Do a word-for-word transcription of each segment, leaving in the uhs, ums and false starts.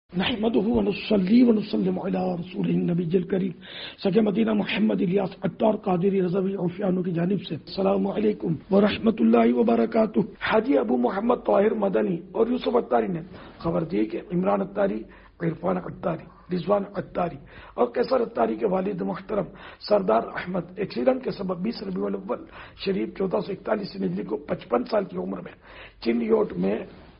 نحمده ونصلي ونسلم على رسوله النبی الکریم سکے مدینہ محمد الیاس عطار قادری رضوی عفیانو کی جانب سے السلام علیکم ورحمۃ اللہ وبرکاتہ۔ حاجی ابو محمد طاہر مدنی اور یوسف عطاری نے خبر دی کہ عمران عطاری، عرفان عطاری، رضوان عطاری اور کیسر عطاری کے والد محترم سردار احمد ایکسیڈنٹ کے سبب بیس ربیع الاول شریف چودہ سو اکتالیس ہجری کو پچپن سال کی عمر میں چنیوٹ میں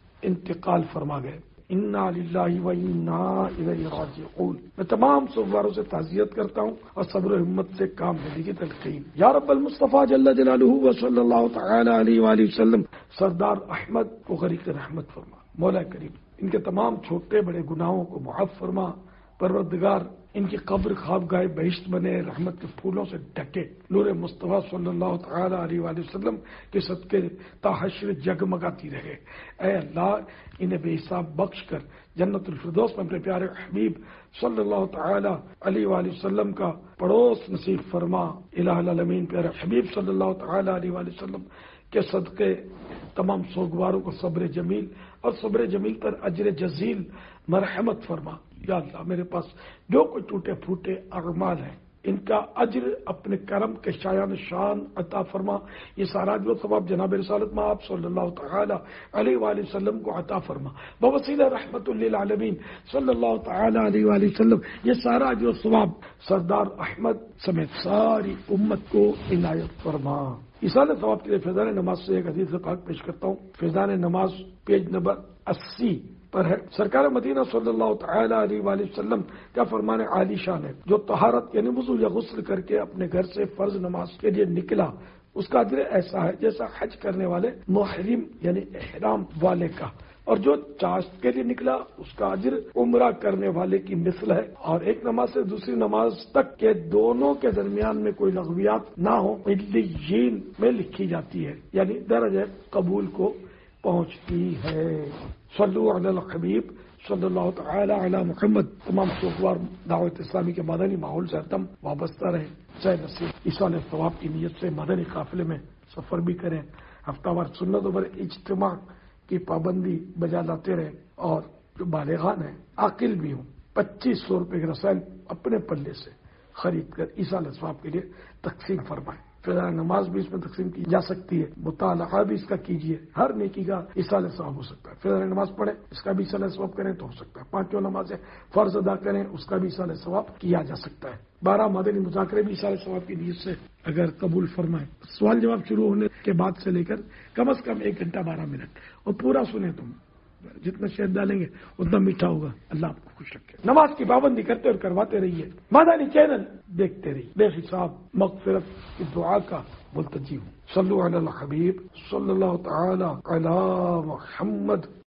انتقال فرما گئے۔ انا للہ و انا الیہ راجعون۔ میں تمام سوگواروں سے تعزیت کرتا ہوں اور صبر و ہمت سے کام لینے کی تلقین۔ یا رب المصطفیٰ جل جلالہ و صلی اللہ تعالی علیہ وآلہ وسلم سردار احمد کو غریق رحمت فرما۔ مولا کریم ان کے تمام چھوٹے بڑے گناہوں کو معاف فرما۔ پروردگار ان کی قبر خوابگاہ بہشت بنے، رحمت کے پھولوں سے ڈھکے، نور مصطفیٰ صلی اللہ تعالی علیہ وآلہ وسلم کے صدقے تا حشر جگمگاتی رہے۔ اے اللہ انہیں بے حساب بخش کر جنت الفردوس میں اپنے پیارے حبیب صلی اللہ تعالی علیہ وآلہ وسلم کا پڑوس نصیب فرما۔ الہ العالمین پیارے حبیب صلی اللہ تعالی علیہ وآلہ وسلم کے صدقے تمام سوگواروں کو صبر جمیل اور صبر جمیل پر اجر جزیل مرحمت فرما۔ یا اللہ میرے پاس جو کوئی ٹوٹے پھوٹے اعمال ہیں ان کا اجر اپنے کرم کے شایان شان عطا فرما۔ یہ سارا جو ثواب جناب رسالت میں آپ صلی اللہ تعالی علیہ وآلہ وسلم کو عطا فرما۔ بوسیلہ رحمت للعالمین صلی اللہ تعالی علیہ وآلہ وسلم یہ سارا جو ثواب سردار احمد سمیت ساری امت کو عنایت فرما۔ اصال ثواب کے لیے فیضان نماز سے ایک حدیث پاک پیش کرتا ہوں۔ فیضان نماز پیج نمبر اسی پر ہے۔ سرکار مدینہ صلی اللہ تعالی علیہ وآلہ وسلم کا فرمان عالی شان ہے، جو طہارت یعنی وضو یا غسل کر کے اپنے گھر سے فرض نماز کے لیے نکلا اس کا اجر ایسا ہے جیسا حج کرنے والے محرم یعنی احرام والے کا، اور جو چاشت کے لیے نکلا اس کا اجر عمرہ کرنے والے کی مثل ہے، اور ایک نماز سے دوسری نماز تک کے دونوں کے درمیان میں کوئی لغویات نہ ہو علیین میں لکھی جاتی ہے، یعنی درجہ قبول کو پہنچتی ہے۔ صلو علی الحبیب صلی اللہ تعالی علی محمد۔ تمام سوگوار دعوت اسلامی کے مدنی ماحول سے ہردم وابستہ رہیں، چاہے نصیب ایصال ثواب کی نیت سے مدنی قافلے میں سفر بھی کریں، ہفتہ وار سنت پر اجتماع کی پابندی بجا لاتے رہیں، اور جو بالغان ہیں عاقل بھی ہوں پچیس سو روپے کے رسائل اپنے پلے سے خرید کر ایصال ثواب کے لیے تقسیم فرمائیں۔ فیضان نماز بھی اس میں تقسیم کی جا سکتی ہے، مطالعہ بھی اس کا کیجیے، ہر نیکی کا ایصال ثواب ہو سکتا ہے۔ فیضان نماز پڑھیں اس کا بھی ایصال ثواب کریں تو ہو سکتا ہے، پانچوں نمازیں فرض ادا کریں اس کا بھی ایصال ثواب کیا جا سکتا ہے۔ بارہ مدنی مذاکرے بھی ایصال ثواب کی نیت سے اگر قبول فرمائیں، سوال جواب شروع ہونے کے بعد سے لے کر کم از کم ایک گھنٹہ بارہ منٹ اور پورا سنیں، تم جتنا شہد ڈالیں گے اتنا میٹھا ہوگا۔ اللہ آپ کو خوش رکھے۔ نماز کی پابندی کرتے اور کرواتے رہیے، مدنی چینل دیکھتے رہیے، بے حساب مغفرت کی دعا کا ملتجی ہوں۔ صلو علی الحبیب صلی اللہ تعالی علی محمد۔